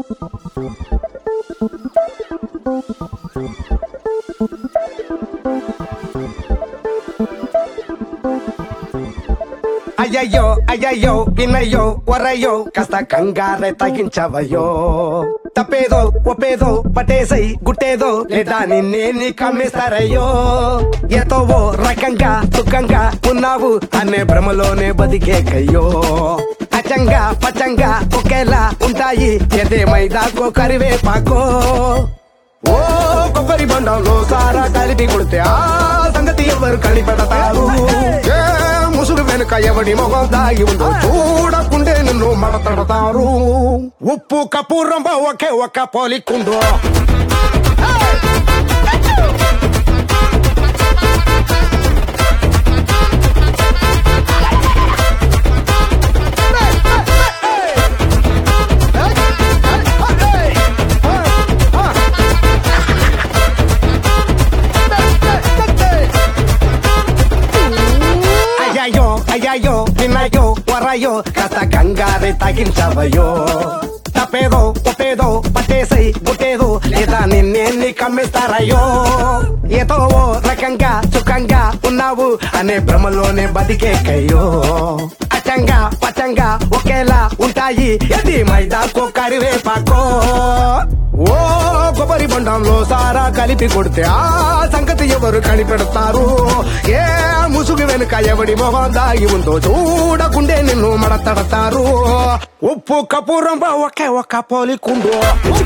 అయ్యయ్యో అయ్యయ్యో వినయ్యో వరయ్యో కాస్త కంగారే తగ్గించవయ్యో తప్పేదో ఒప్పేదో పటేసై గుట్టేదో లేదా నిన్నే కమ్మేస్తారయ్యో ఏతో ఓ రకంగా సుఖంగా ఉన్నావు అనే భ్రమలోనే బతికేకయ్యో అచ్చంగా పచ్చంగా ఒకేలా ఉంటాయి ఎదేమైదాకో కరివేపాకో ఓ కొబ్బరి బండంలో సారా కలిపి కొడితే ఆ సంగతి ఎవరు కనిపెడతారు ముసుగు వెనుక ఎవడి మొహం దాగి ఉందో చూడకుండే నిన్ను మడతడతారు ఉప్పు కపూరం ఒకే ఒక్క పోలికుందో అయ్యయ్యో వినయ్యో వరయ్యో కాస్త కంగారే తగ్గించవయ్యో తప్పేదో ఒప్పేదో పట్టేసై గుట్టేదో లేదా నిన్నే కమ్మేస్తారయ్యో ఏదో ఓ రకంగా సుఖంగా ఉన్నావు అనే భ్రమలోనే బతికేకయ్యో అచ్చంగా పచ్చంగా ఒకేలా ఉంటాయి ఎది మైదాకో కరివేపాకో ఓ కొబ్బరి బండంలో సారా కలిపి కొడితే ఆ సంగతి ఎవరు కనిపెడతారు ఏ ముసుగు వెనుక ఎవడి మొహం దాగి ఉందో చూడకుండే నిన్ను మడతడతారు ఉప్పు కపూరం ఒకే ఒక్క పోలికుండు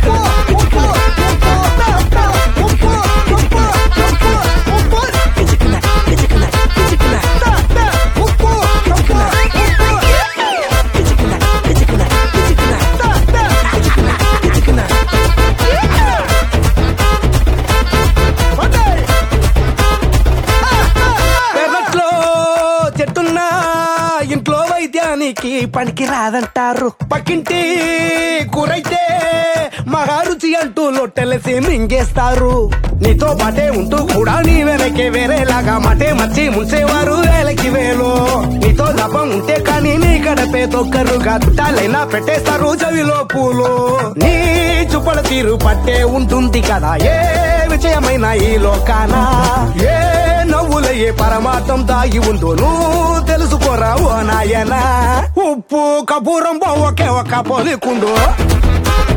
ఇంట్లో వైద్యానికి పనికి రాదంటారు పక్కింటి కూరైతే మహారుచి అంటూ లొట్టెలసి మింగేస్తారు నీతో పాటే ఉంటూ కూడా నీ వెనకే వేరేలాగా మాటే మర్చి ముంచేవారు వేలకి వేలు నీతో లాభం ఉంటే కానీ నీ గడపే తొక్కరుగా చుట్టాలైనా పెట్టేస్తారు చెవిలో పూలు నీ చుప్పల తీరు పట్టే ఉంటుంది కదా ఏ విజయమైన ఈ లోకాన ఏ నవ్వుల ఏ పరమార్థం దాగి ఉందో నువ్వు తెలుసుకోరా ఓ నాయనా ఉప్పు కపూరం ఒకే ఒక్క పోలికుండు